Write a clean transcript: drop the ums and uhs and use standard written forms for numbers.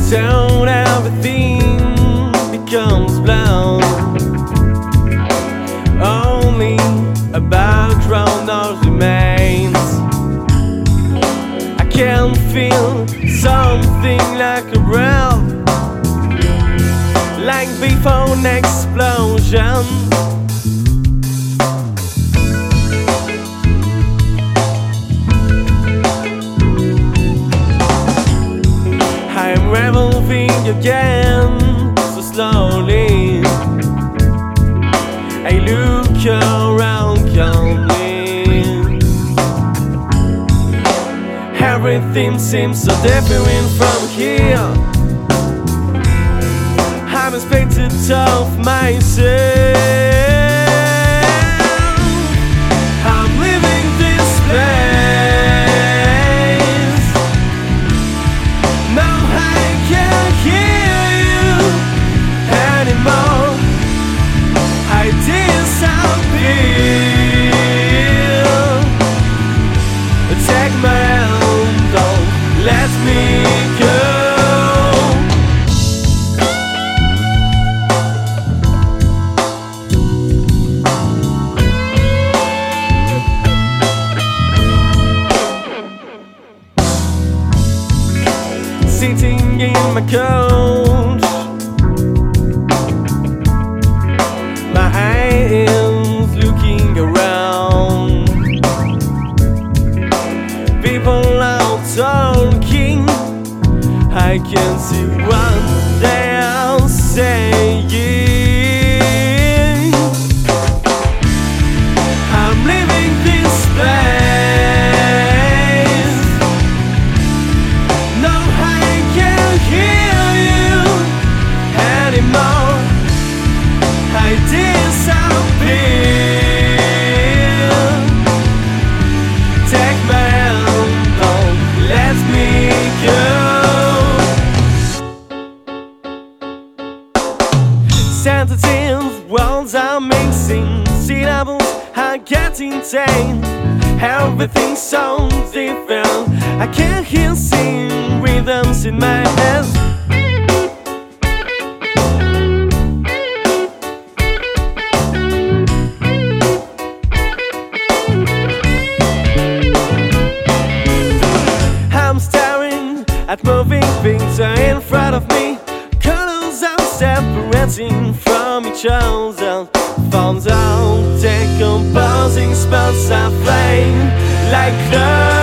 Soon everything becomes blown. Only a background noise remains. I can feel something like a breath, like before an explosion. I'm revolving again, so slowly I look around calmly. Everything seems so different from here. I'm a spectator of myself. I'm leaving this place. Now I can't hear you anymore. I disappear. Take my hand, don't let me go. Sitting in my couch, my eyes looking around. People out talking, I can see what they are saying. I'm leaving this place. No, I can't hear you anymore. I disappear. Take my hand, don't let me go. Sentences, words are mixing, syllables are getting tame. Everything sounds different. I can't hear sing rhythms in my head. I'm staring at moving things in front of me. Colors are separating from each other. Found out decomposing spots are flame like clouds.